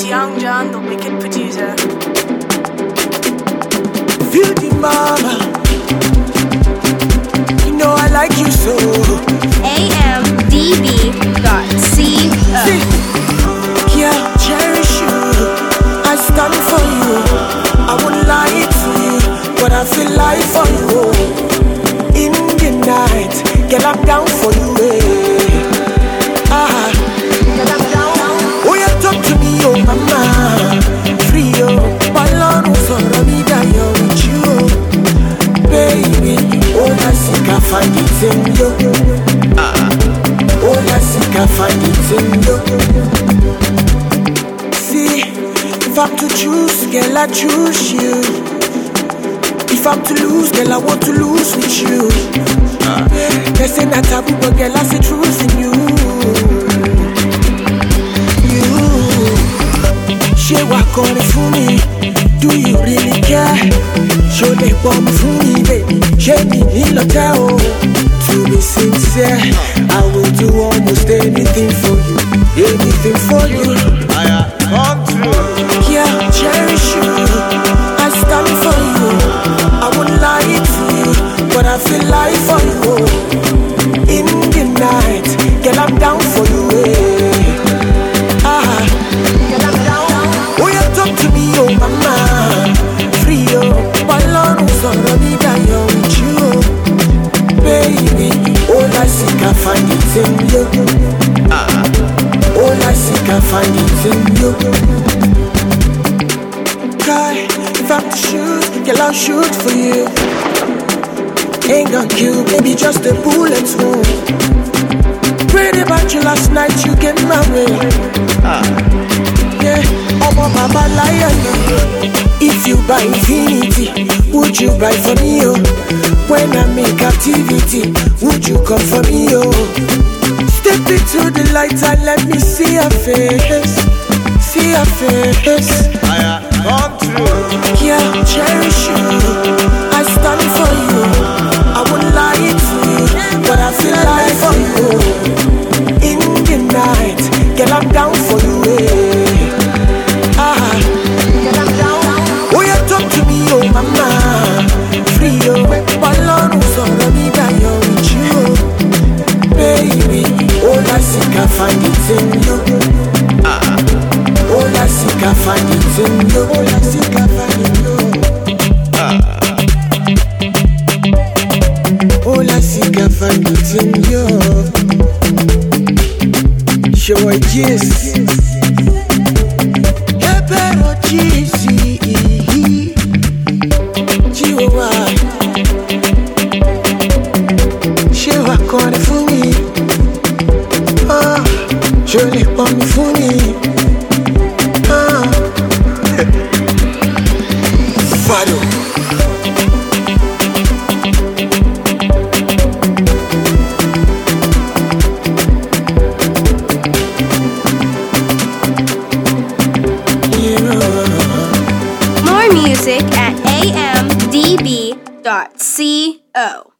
Young John, the wicked producer. Beauty mama, you know I like you so. AMDB.co. Yeah, cherish you, I stand for you. I won't lie to you, but I feel like for you. In the night, girl, I'm down for you. Girl, I'm down. Oh, you talk to me, oh mama, free oh. Balon sọ̀rọ̀ mi dayọ̀ with you, baby. Oh, I think I find it in you. Oh, I think I find it in you. See, if I'm to choose, girl, I choose you. If I'm to lose, girl, I want to lose with you. They say not taboo, but girl, I see truth in you. Ṣé wà kọrin fún mi? Do you really care? Ṣó lè pọ̀ mi fún mi, baby? Ṣé mi nílò tẹ́ o? To be sincere, I will do almost anything for you. Anything for you. Come true. Yeah, cherish you. I stand for you. I won't lie to you, but I feel like for you. In the night, girl, I'm down for you. Girl, I'm down. Oh, you talk to me, oh mama, free oh. Balon sọ̀rọ̀ mi dayọ̀ with you, baby. All I seek, I find it in you. All I seek, I find it in you. Cry, if I'm to shoot, girl, I'll shoot for you. Ain't gonna kill, baby, just a bullet wound. Prayed about you last night, you get my way. Yeah, I'm a mama lion. If you buy infinity, would you buy for me, oh? When I make activity, would you come for me, oh? Step into the light and let me see your face. See your face. Come true. Yeah, cherish you. I stand for you. I won't lie to you, but I feel like for you. In the night, girl, I'm down for you. Girl, I'm down. Oh, you talk to me, oh mama, free oh. Balon sọ̀rọ̀ mi dayọ̀ with you, baby. All I seek, I find it in you. All I seek, I find it in you. All I seek, I find it in you. All I seek, I find it in you. Show I kiss. Hebero cheesy. Chihuahua. Ṣé wà kọrin fún mi? Ṣó lè pọ̀ mi fún mi? Fado. More music at AMDB.co.